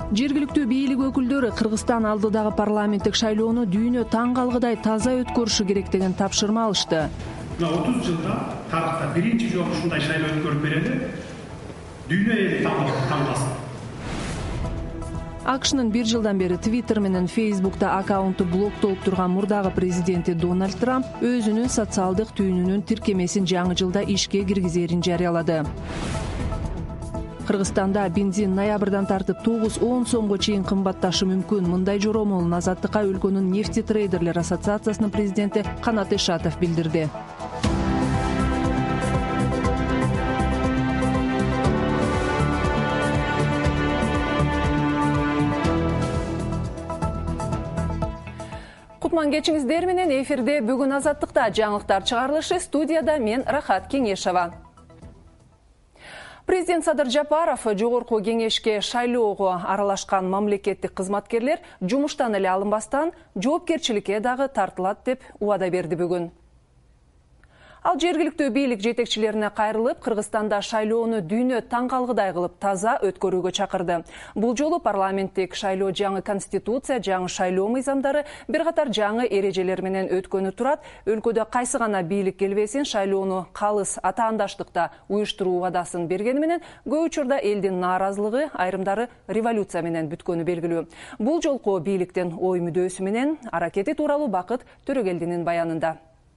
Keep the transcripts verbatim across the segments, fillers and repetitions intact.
Жергиликтүү бийлик өкүлдөрү Кыргызстан алдыдагы парламенттик шайлоону дүйнө таң калгыдай таза өткөрүшү керек деген тапшырма алышты. отуз жылда тарыхта биринчи жолу ушундай шайлоо өткөрүп берели. Дүйнө эли таң калсын. АКШнын бир жылдан бери Твиттер менен Фейсбукта аккаунту блоктолуп турган мурдагы президенти Дональд Трамп өзүнүн социалдык түйүнүнүн тиркемесин жаңы жылда ишке киргизерин жарыялады. Кыргызстанда бензин ноябрдан тартып тогуз он сомго чейин кымбатташы мүмкүн. Мындай жоромолун Азаттыкка өлкөнүн нефти трейдерлер ассоциациясынын президенти Канат Ишатов билдирди. Кутман кечиңиздер менен эфирде бүгүн Азаттыкта жаңылыктар чыгарылышы, студияда мен Рахат Кеңешова. Президент Садыр Жапаров жогорку кеңешке шайлоого аралашкан мамлекеттик кызматкерлер жумуштан эле алынбастан жоопкерчиликке дагы тартылат деп убада берди бүгүн. Ал жергиликтүү бийлик жетекчилерине кайрылып, Кыргызстанда шайлоону дүйнө таң калгыдай кылып таза өткөрүүгө чакырды. Бул жолу парламенттик шайлоо жаңы конституция, жаңы шайлоо мыйзамдары, бир катар жаңы эрежелер менен өткөнү турат. Өлкөдө кайсы гана бийлик келбесин шайлоону калыс атаандаштыкта уюштуруу убадасын бергени менен көп учурда элдин нааразылыгы, айрымдары революция менен бүткөнү белгилүү. Бул жолку бийликтин ой мүдөөсү менен аракети тууралуу Бакыт Төрөгелдинин баянында.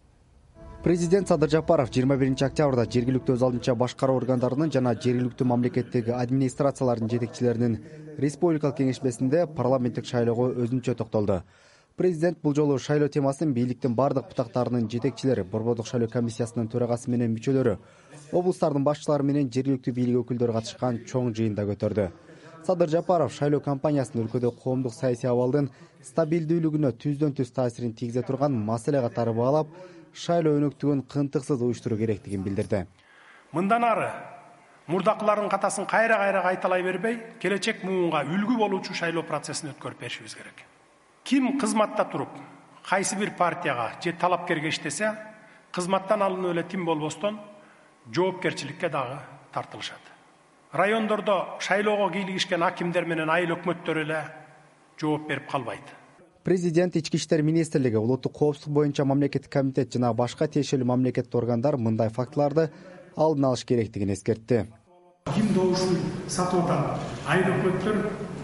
Президент Садыр Жапаров жыйырма биринчи октябрда жергиликтүү өз алдынча башкаруу органдарынын жана жергиликтүү мамлекеттеги администрациялардын жетекчилеринин республикалык кеңешмесинде парламенттик шайлоого өзүнчө токтолду. Президент бул жолу шайлоо темасын бийликтин бардык бутактарынын жетекчилери, Борбордук шайлоо комиссиясынын төрагасы менен мүчөлөрү, облустардын башчылары менен жергиликтүү бийлик өкүлдөрү катышкан чоң жыйында көтөрдү. Садыр Жапаров шайлоо кампаниясынын өлкөдө коомдук саясий абалдын стабилдүүлүгүнө түздөн түз таасирин тийгизе турган маселе катары баалап, шайлоо өнөктүгүн кынтыксыз уюштуруу керектигин билдирди. Мындан ары мурдакылардын катасын кайра-кайра кайталай бербей, келечек муунга үлгү болуучу шайлоо процессин өткөрүп беришибиз керек. Ким кызматта туруп, кайсы бир партияга же талапкерге иштесе, кызматтан алынып эле тим болбостон жоопкерчиликке дагы тартылышат. Райондордо шайлоого кийлигишкен акимдер менен айыл өкмөттөр эле жооп берип калбайт. Президент Ички иштер министрлиги, улуттук коопсуздук боюнча мамлекеттик комитет жана башка тиешелүү мамлекеттик органдар мындай фактыларды алдын алыш керектигин эскертти. Ким добушун сатып атат, айыл өкмөттөр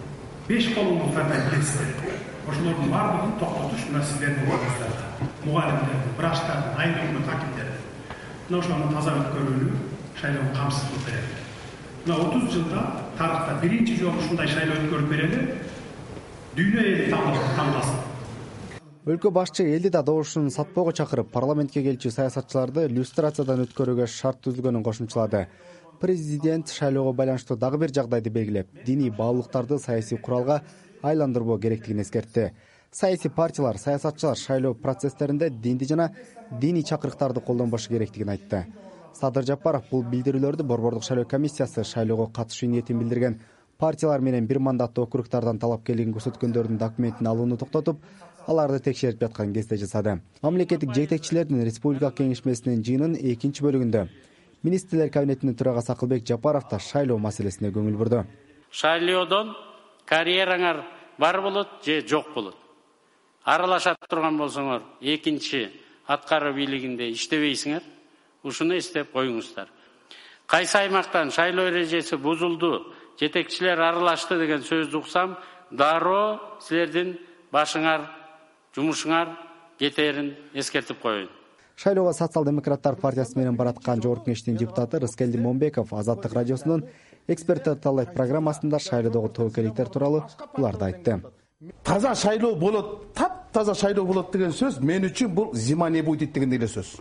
беш колуңдук тартай билесиздер. Ошолордун баардыгын токтотуш мына сиздердин колуңузда. Мугалимдер, врачтар, айыл өкмөт акимдер. Мына ошону таза өткөрүүнү шайлоо камсыз кылып берет. Мына отуз жылда тарыхта биринчи жолу ушундай шайлоо өткөрүп берели. Дүйнө эли таң калсын. Өлкө башчы элди да добушун сатпоого чакырып, парламентке келчү саясатчыларды люстрациядан өткөрүүгө шарт түзүлгөнүн кошумчалады. Президент шайлоого байланыштуу дагы бир жагдайды белгилеп, диний баалуулуктарды саясий куралга айландырбоо керектигин эскертти. Саясий партиялар, саясатчылар шайлоо процесстеринде динди жана диний чакырыктарды колдонбошу керектигин айтты. Садыр Жапаров бул билдирүүлөрдү Борбордук шайлоо комиссиясы шайлоого катышуу ниетин билдирген партиялар менен бир мандаттуу округдардан талапкерлигин көрсөткөндөрдүн документин алууну токтотуп, аларды текшерип жаткан кезде жасады. Мамлекеттик жетекчилердин республикалык кеңешмесинин жыйынынын экинчи бөлүгүндө министрлер кабинетинин төрагасы Акылбек Жапаров да шайлоо маселесине көңүл бурду. Шайлоодон карьераңар бар болот же жок болот. Аралаша турган болсоңор, экинчи аткаруу бийлигинде иштебейсиңер. Ушуну эстеп коюңуздар. Кайсы аймактан шайлоо эрежеси бузулду, жетекчилер аралашты деген сөздү уксам, дароо силердин башыңар, жумушуңар кетерин эскертип коеюн. Шайлоого Социал-демократтар партиясы менен бараткан жогорку кеңештин депутаты Рыскелди Момбеков Азаттык радиосунун эксперттер талдайт программасында шайлоодогу тобокелдиктер тууралуу буларды айтты. Таза шайлоо болот, тап таза шайлоо болот деген сөз мен үчүн бул зима не будет деген эле сөз.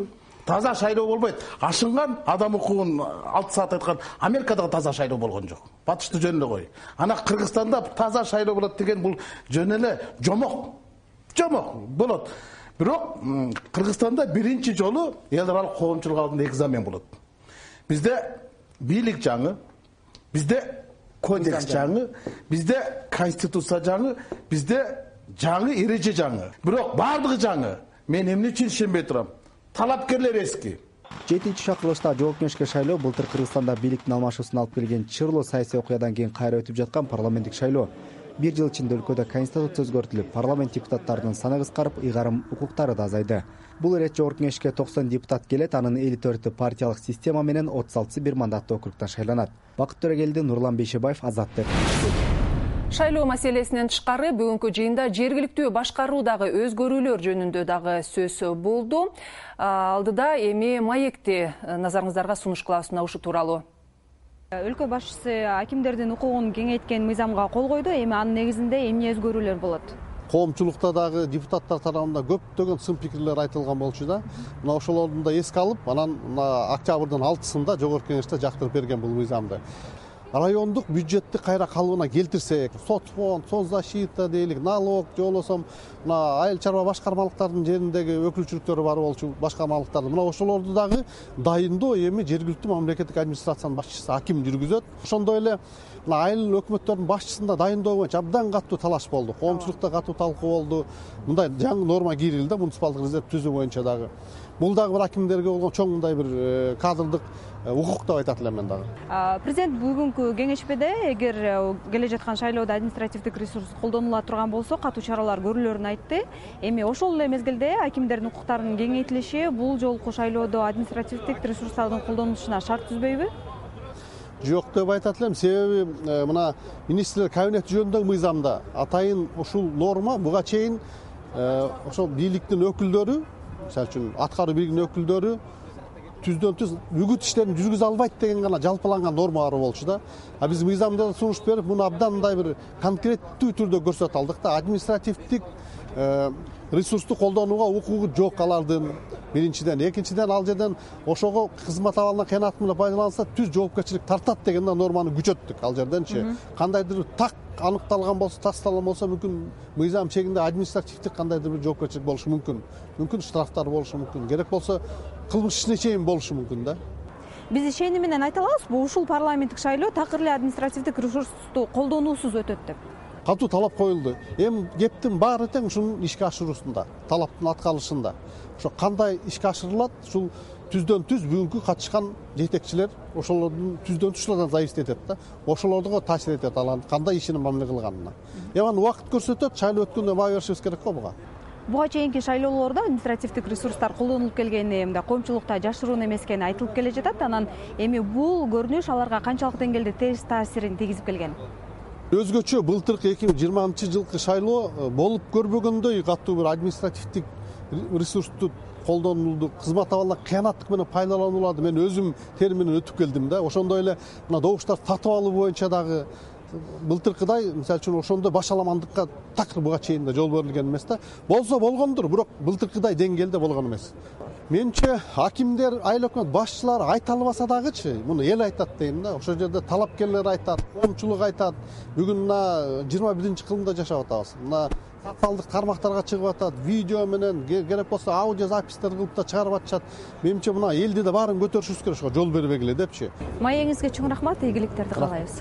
Таза шайлоо болбойт. Ашынган адам укугун алты саат айткан Америкадагы таза шайлоо болгон жок. Батышты жөн эле кой. Ана Кыргызстанда таза шайлоо болот деген бул жөн эле жомок. Жомок болот. Бирок Кыргызстанда биринчи жолу эл аралык коомчулук алдында экзамен болот. Бизде бийлик жаңы, бизде кодекс жаңы, бизде конституция жаңы, бизде жаңы эреже жаңы. Бирок бардыгы жаңы. Мен эмне үчүн ишенбей турам? Талапкерлер эски. жетинчи шакырылышта жогорку кеңешке шайлоо былтыр Кыргызстанда бийликтин алмашуусуна алып келген чырлуу саясий окуядан кийин кайра өтүп жаткан парламенттик шайлоо. Бир жыл ичинде өлкөдө конституция өзгөртүлүп, парламент депутаттарынын саны кыскарып, ыйгарым укуктары да азайды. Бул ирет жогорку кеңешке токсон депутат келет, анын элүү төртү партиялык система менен, отуз алтысы бир мандаттуу округтан шайланат. Бакыт Төрөгелди, Нурлан Бейшебаев, Азаттык. Шайлоо маселесинен тышкары бүгүнкү жыйында жергиликтүү башкаруудагы өзгөрүүлөр жөнүндө дагы сөз болду. Алдыда эми маекти назарыңыздарга сунуш кылабыз, ушу тууралуу. Өлкө башчысы акимдердин укугун кеңейткен мыйзамга кол койду. Эми анын негизинде эмне өзгөрүүлөр болот? Коомчулукта дагы депутаттар тарабында көптөгөн сын пикирлер айтылган болчу да. Мына ошолорду да эске алып, анан октябрдын алтысында жогорку кеңеште жактырып берген бул мыйзамды. Райондук бюджетти кайра калыбына келтирсек, соцфонд, соцзащита дейлик, налог, же болбосо мына айыл чарба башкармалыктардын жериндеги өкүлчүлүктөрү бар болчу башкармалыктарды. Мына ошолорду дагы дайындоо эми жергиликтүү мамлекеттик администрациянын башчысы аким жүргүзөт. Ошондой эле мына айыл өкмөттөрдүн башчысын да дайындоо боюнча абдан катуу талаш болду. Коомчулукта катуу талкуу болду. Мындай жаңы норма кирилди, муниципалдык резерв түзүү боюнча дагы. Бул дагы бир акимдерге болгон чоң мындай бир кадрдык укук деп айтат элем мен дагы. Президент бүгүнкү кеңешмеде эгер келе жаткан шайлоодо административдик ресурс колдонула турган болсо, катуу чаралар көрүлөрүн айтты. Эми ошол эле мезгилде акимдердин укуктарынын кеңейтилиши бул жолку шайлоодо административдик ресурстардын колдонулушуна шарт түзбөйбү? Жок деп айтат элем, себеби мына министрлер кабинети жөнүндөгү мыйзамда атайын ушул норма буга чейин ошол бийликтин өкүлдөрү, мисалы үчүн аткаруу бийлигинин өкүлдөрү түздөн түз үгүт иштерин жүргүзө албайт деген гана жалпыланган нормалар болчу да. А биз мыйзамда сунуш берип, муну абдан мындай бир конкреттүү түрдө көрсөтө алдык да. Административдик ресурсту колдонууга укугу жок алардын. Биринчиден, экинчиден ал жерден ошого кызмат абалына кыянат менен пайдаланса түз жоопкерчилик тартат деген норманы күчөттүк ал жерденчи. Кандайдыр так аныкталган болсо, тасталган болсо, мүмкүн мыйзам чегинде административдик кандайдыр бир жоопкерчилик болушу мүмкүн. Мүмкүн штрафтар болушу мүмкүн. Керек болсо кылмыш ишине чейин болушу мүмкүн да. Биз ишени менен айта алабызбы, ушул парламенттик шайлоо такыр эле административдик ресурсту колдонуусуз өтөт деп? Катуу талап коюлду. Эми кептин баары тең ушунун ишке ашыруусунда, талаптын аткарылышында. Ошо кандай ишке ашырылат, ушул түздөн түз бүгүнкү катышкан жетекчилер ошолордун түздөн түз ушулардан зависит этет да. Ошолордуга таасир этет алар кандай ишини мамиле кылганына. Эми аны убакыт көрсөтөт, шайлоо өткөндө баа беришибиз керек го буга. Буга чейинки шайлоолордо административдик ресурстар колдонулуп келгени, эмне коомчулукта жашыруун эмес экени айтылып келе жатат. Анан эми бул көрүнүш аларга канчалык деңгээлде терс таасирин тийгизип келген? Өзгөчө былтыркы эки миң жыйырманчы жылкы шайлоо болуп көрбөгөндөй катуу бир административдик ресурсту колдонулду, кызмат абалына кыянаттык менен пайдаланууларды мен өзүм терминин өтүп келдим да. Ошондой эле мына добуштар татып алуу боюнча дагы былтыркыдай, мисалы үчүн ошондой башаламандыкка такыр буга чейин да жол берилген эмес да. Болсо болгондур, бирок былтыркыдай деңгээлде болгон эмес. Менимче акимдер, айыл өкмөт башчылары айта албаса дагычы, муну эл айтат дейм да. Ошол жерде талапкерлер айтат, коомчулук айтат. Бүгүн мына жыйырма биринчи кылымда жашап атабыз. Мына социалдык тармактарга чыгып атат, видео менен, керек болсо аудио запистер кылып да чыгарып атышат. Менимче мына элди да баарын көтөрүшүбүз керек, ошого жол бербегиле депчи. Маегиңизге чоң рахмат, ийгиликтерди каалайбыз.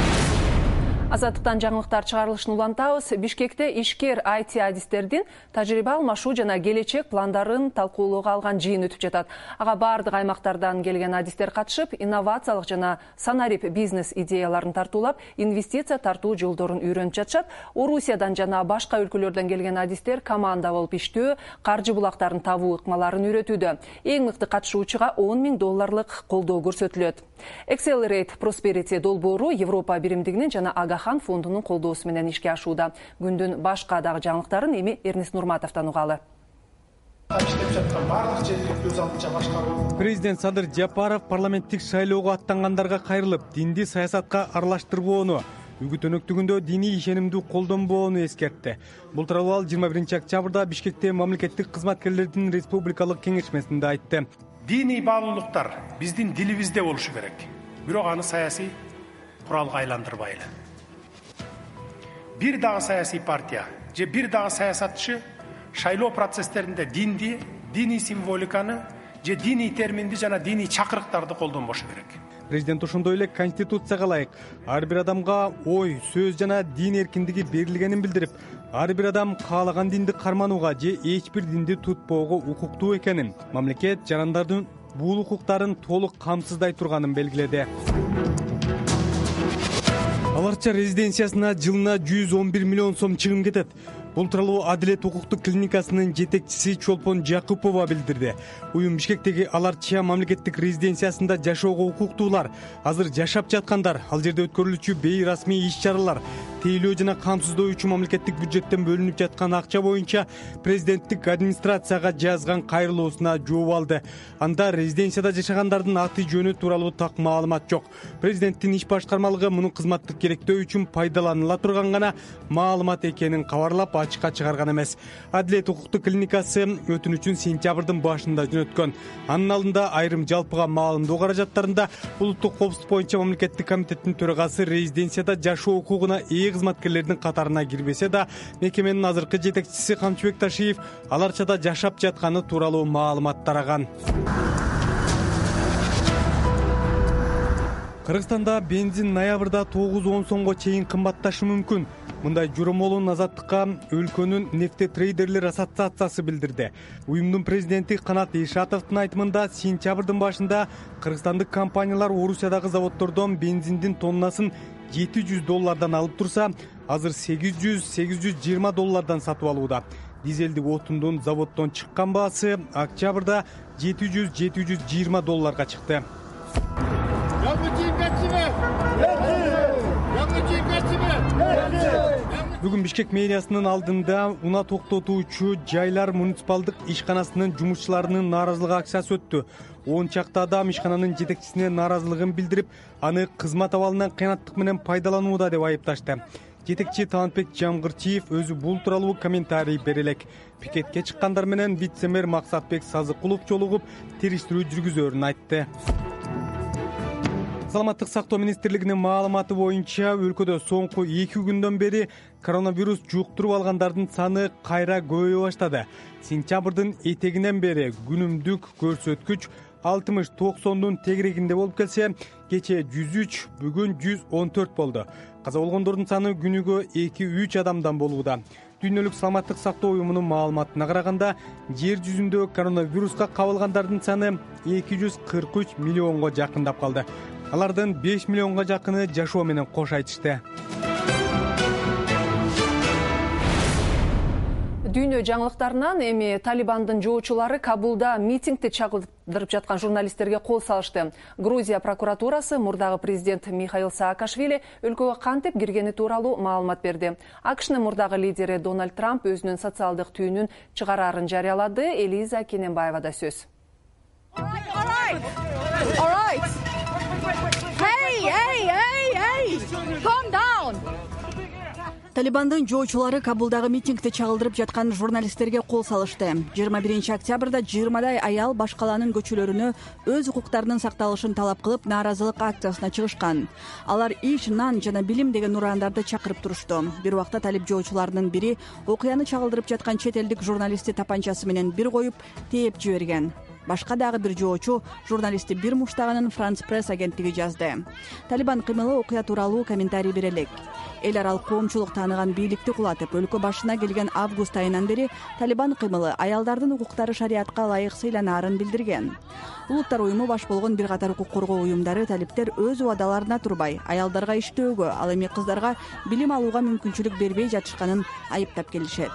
Азаттыктан жаңылыктар чыгарылышын улантабыз. Бишкекте ишкер ай ти адистердин тажрыйба алмашуу жана келечек пландарын талкуулоого алган жыйын өтүп жатат. Ага бардык аймактардан келген адистер катышып, инновациялык жана санарип бизнес идеяларын тартуулап, инвестиция тартуу жолдорун үйрөнүп жатышат. Орусиядан жана башка өлкөлөрдөн келген адистер команда болуп иштөө, каржы булактарын табуу ыкмаларын үйрөтүүдө. Эң мыкты катышуучуга он миң долларлык колдоо көрсөтүлөт. Accelerate Prosperity долбоору Европа биримдигинин жана Агахан фондунун колдоосу менен ишке ашууда. Күндүн башка дагы жаңылыктарын эми Эрнис Нурматовдон угалы. Президент Садыр Жапаров парламенттик шайлоого аттангандарга кайрылып, динди саясатка аралаштырбоону, үгүт-өнөктүгүндө диний ишенимди колдонбоону эскертти. Бул тууралуу ал жыйырма биринчи октябрда Бишкекте мамлекеттик кызматкерлердин республикалык кеңешмесинде айтты. Диний баалуулуктар биздин дилибизде болушу керек. Бирок аны саясий куралга айландырбайлы. Бир дагы саясий партия же бир дагы саясатчы шайлоо процесстеринде динди, диний символиканы же диний терминди жана диний чакырыктарды колдонбошу керек. Президент ошондой эле Конституцияга ылайык ар бир адамга ой, сөз жана дин эркиндиги берилгенин билдирип, ар бир адам каалаган динди карманууга же эч бир динди тутпоого укуктуу экенин, мамлекет жарандардын бул укуктарын толук камсыздай турганын белгиледи. Аларча резиденциясына жылына жүз он бир миллион сом чыгым кетет. Бул тууралуу Адилет укуктук клиникасынын жетекчиси Чолпон Жакупова билдирди. Уюм Бишкектеги Аларча мамлекеттик резиденциясында жашоого укуктуулар, азыр жашап жаткандар, ал жерде өткөрүлүүчү бейрасмий иш-чаралар, тейлөө жана камсыздоо үчүн мамлекеттик бюджеттен бөлүнүп жаткан акча боюнча президенттик администрацияга жазган кайрылуусуна жооп алды. Анда резиденцияда жашагандардын аты жөнү тууралуу так маалымат жок. Президенттин иш башкармалыгы мунун кызматтык керектөө үчүн пайдаланыла турган гана маалымат экенин кабарлап ачыкка чыгарган эмес. Адилет укуктук клиникасы өтүнүчүн сентябрдын башында жөнөткөн. Анын алдында айрым жалпыга маалымдоо каражаттарында улуттук коопсуздук боюнча мамлекеттик комитеттин төрагасы резиденцияда жашоо укугуна ээ кызматкерлердин катарына кирбесе да, мекеменин азыркы жетекчиси Камчыбек Ташиев Аларчада жашап жатканы тууралуу маалымат тараган. Кыргызстанда бензин ноябрда тогуз он сомго чейин кымбатташы мүмкүн. Мындай жоромолун Азаттыкка өлкөнүн нефтетрейдерлер ассоциациясы билдирди. Уюмдун президенти Канат Ишатовдун айтымында сентябрдын башында кыргызстандык компаниялар Орусиядагы заводдордон бензиндин тоннасын жети жүз доллардан алып турса, азыр сегиз жүз — сегиз жүз жыйырма доллардан сатып алууда. Дизелдик отундун заводдон чыккан баасы октябрда жети жүз — жети жүз жыйырма долларга чыкты. Бүгүн Бишкек мэриясынын алдында уна токтотуучу жайлар муниципалдык ишканасынын жумушчуларынын нааразылык акциясы өттү. он чакты адам ишкананын жетекчисине нааразылыгын билдирип, аны кызмат абалынан кыянаттык менен пайдаланууда деп айыпташты. Жетекчи Таанбек Жамгырчиев өзү бул тууралуу комментарий бере элек. Пикетке чыккандар менен вице-мэр Максатбек Сазыкулов жолугуп, териштирүү жүргүзөөрүн айтты. Саламаттык сактоо министрлигинин маалыматы боюнча өлкөдө соңку эки күндөн бери коронавирус жуктуруп алгандардын саны кайра көбөйө баштады. Сентябрдын этегинен бери күнүмдүк көрсөткүч алтымыш токсондун тегерегинде болуп келсе, кече жүз үч, бүгүн жүз он төрт болду. Каза болгондордун саны күнүгө эки үч адамдан болууда. Дүйнөлүк саламаттык сактоо уюмунун маалыматына караганда, жер жүзүндө коронавируска кабылгандардын саны эки жүз кырк үч миллионго жакындап калды. Алардын беш миллионго жакыны жашоо менен кош айтышты. Дүйнө жаңылыктарынан эми Талибандын жоочулары Кабулда митингди чагылдырып жаткан журналисттерге кол салышты. Грузия прокуратурасы мурдагы президент Михаил Саакашвили өлкөгө кантип киргени тууралуу маалымат берди. АКШнын мурдагы лидери Дональд Трамп өзүнүн социалдык түйүнүн чыгарарын жарыялады. Элиза Кененбаевада сөз. Талибандын жоочулары Кабулдагы митингди чагылдырып жаткан журналисттерге кол салышты. жыйырма биринчи октябрда жыйырмадай аял баш калаанын көчөлөрүнө өз укуктарынын сакталышын талап кылып нааразылык акциясына чыгышкан. Алар иш, нан жана билим деген урандарды чакырып турушту. Бир убакта талиб жоочуларынын бири окуяны чагылдырып жаткан чет элдик журналистти тапанчасы менен бир коюп тээп жиберген. Башка дагы бир жоочу журналистти бир муштаганын Франс пресс агенттиги жазды. Талибан кыймылы окуя тууралуу комментарий бере элек. Эл аралык коомчулук тааныган бийликти кулатып, өлкө башына келген август айынан бери Талибан кыймылы аялдардын укуктары шариатка ылайык сыйланаарын билдирген. Улуттар уюму баш болгон бир катар укук коргоо уюмдары талиптер өз убадаларына турбай, аялдарга иштөөгө, ал эми кыздарга билим алууга мүмкүнчүлүк бербей жатышканын айыптап келишет.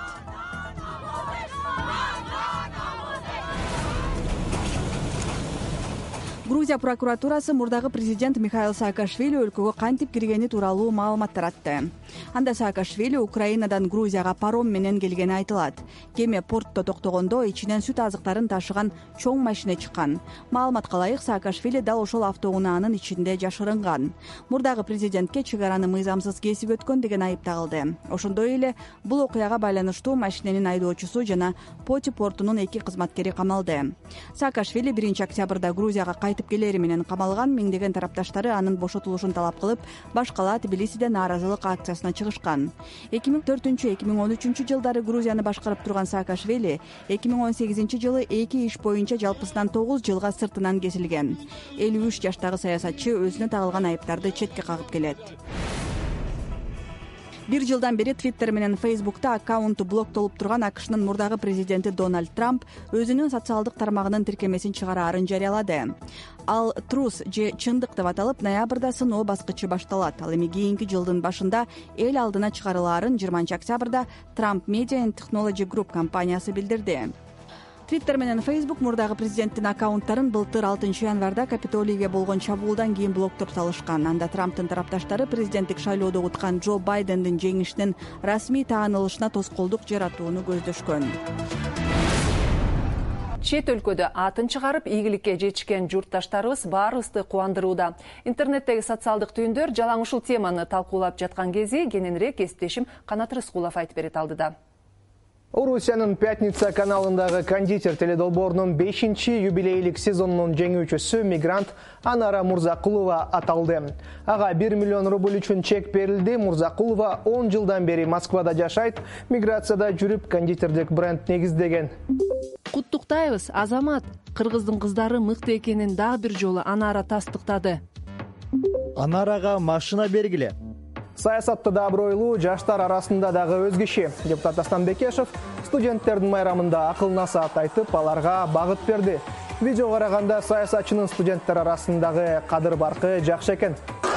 Грузия прокуратурасы мурдагы президент Михаил Саакашвили өлкөгө кантип киргени тууралуу маалымат таратты. Анда Саакашвили Украинадан Грузияга паром менен келгени айтылат. Кеме портто токтогондо ичинен сүт азыктарын ташыган чоң машина чыккан. Маалыматка ылайык, Саакашвили дал ошол автоунаанын ичинде жашырынган. Мурдагы президентке чек араны мыйзамсыз кесип өткөн деген айып тагылды. Ошондой эле бул окуяга байланыштуу машиненин айдоочусу жана Поти портунун эки кызматкери камалды. Саакашвили биринчи октябрда Грузияга кайтып келери менен камалган. Миңдеген тарапташтары анын бошотулушун талап кылып, баш кала Тбилисиде нааразылык акциясына чыгышкан. эки миң төртүнчү — эки миң он үчүнчү жылдары Грузияны башкарып турган Саакашвили эки миң он сегизинчи жылы эки иш боюнча жалпысынан тогуз жылга сыртынан кесилген. элүү үч жаштагы саясатчы өзүнө тагылган айыптарды четке кагып келет. бир жылдан бери Twitter менен Facebook'та аккаунту блоктолуп турган АКШнын мурдагы президенти Дональд Трамп өзүнүн социалдык тармагынын тиркемесин чыгараарын жарыялады. Ал трус же чындык деп аталып, ноябрда сыноо баскычы башталат. Ал эми кийинки жылдын башында эл алдына чыгарылаарын жыйырманчы октябрда Trump Media and Technology Group компаниясы билдирди. Twitter менен Facebook мурдагы президенттин аккаунттарын былтыр алтынчы январда Капитолийге болгон чабуулдан кийин блоктоп салышкан. Анда Трамптын тарапташтары президенттик шайлоодо уткан Джо Байдендин жеңишинин расмий таанылышына тоскоолдук жаратууну көздөшкөн. Чет өлкөдө атын чыгарып, ийгиликке жетишкен журтташтарыбыз баарыбызды кубандырууда. Интернеттеги социалдык түйүндөр жалаң ушул теманы талкуулап жаткан кези кененирээк кесиптешим Канат Рыскулов айтып берет алдыда. Орусиянын Пятница каналындагы кондитер теледолбоорунун бешинчи юбилейлик сезонунун жеңүүчүсү мигрант Анара Мурзакулова аталды. Ага бир миллион рубль үчүн чек берилди. Мурзакулова он жылдан бери Москвада жашайт, миграцияда жүрүп кондитердик бренд негиздеген. Куттуктайбыз, Азамат. Кыргыздын кыздары мыкты экенин дагы бир жолу Анара тастыктады. Анарага машина бергиле. Саясатта абройлуу жаштар арасында дагы өз киши. Депутат Дастан Бекешев студенттердин майрамында акыл насаат айтып, аларга багыт берди. Видео караганда саясатчынын студенттер арасындагы кадыр баркы жакшы экен.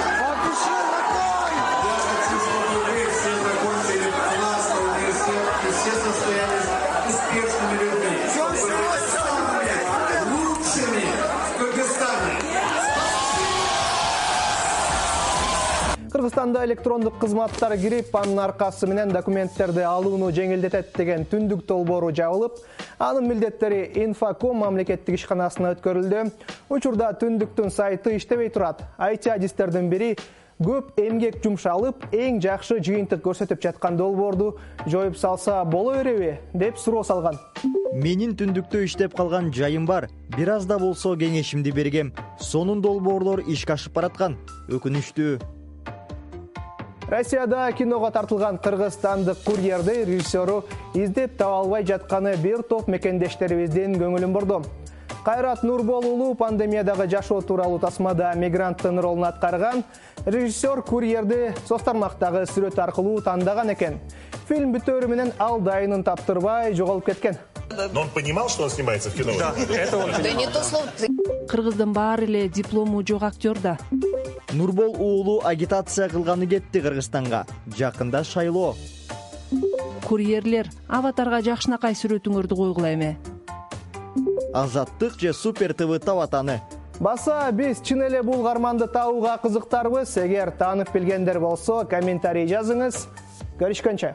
Кыргызстанда электрондук кызматтар кирип, анын аркасы менен документтерди алууну жеңилдетет деген түндүк долбоору жабылып, анын милдеттери Инфоком мамлекеттик ишканасына өткөрүлдү. Учурда түндүктүн сайты иштебей турат. ай ти адистердин бири көп эмгек жумшалып, эң жакшы жыйынтык көрсөтүп жаткан долбоорду жоюп салса боло береби деп суроо салган. Менин түндүктө иштеп калган жайым бар. Бир аз да болсо кеңешимди бергем. Сонун долбоорлор ишке ашып бараткан. Өкүнүчтүү. Россияда киного тартылган кыргызстандык курьерди режиссеру издеп таба албай жатканы бир топ мекендештерибиздин көңүлүн бурду. Кайрат Нурбол уулу пандемиядагы жашоо тууралуу тасмада мигранттын ролун аткарган режиссер курьерди соц тармактагы сүрөт аркылуу тандаган экен. Фильм бүтөөрү менен ал дайынын таптырбай жоголуп кеткен. Но он понимал, что он снимается в кино? Да, это он. Да не то слово. Кыргыздын баары эле диплому жок актер да. Нурбол уулу агитация кылганы кетти Кыргызстанга. Жакында шайлоо. Курьерлер, аватарга жакшынакай сүрөтүңөрдү койгула эме. Азаттык же Супер ТВ табатаны. Баса биз чын эле бул гарманды табууга кызыктарбыз. Эгер таанып билгендер болсо, комментарий жазыңыз. Көрүшкөнчө.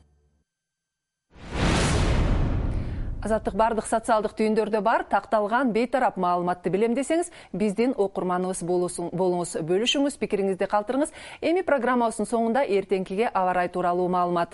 Азаттык бардык социалдык түйүндөрдө бар, такталган бейтарап маалыматты билем десеңиз, биздин окурманыбыз болуңуз, бөлүшүңүз, пикириңизди калтырыңыз. Эми программабыздын соңунда эртеңкиге аба ырайы тууралуу маалымат.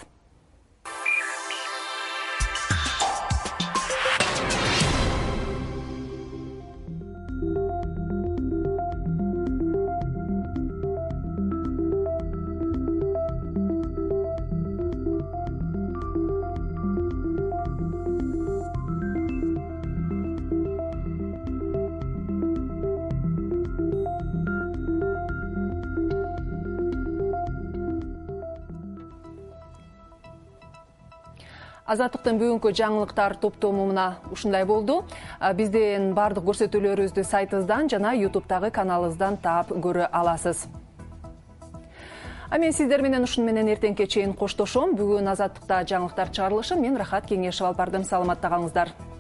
Азаттыктын бүгүнкү жаңылыктар топтому мына ушундай болду. Биздин бардык көрсөтүүлөрүбүздү сайтыбыздан жана ютубтагы каналыбыздан таап көрө аласыз. А мен сиздер менен ушун менен эртеңке чейин коштошом. Бүгүн Азаттыкта жаңылыктар чыгарылышы мен Рахат Кеңешев алып бардым. Саламатта калыңыздар.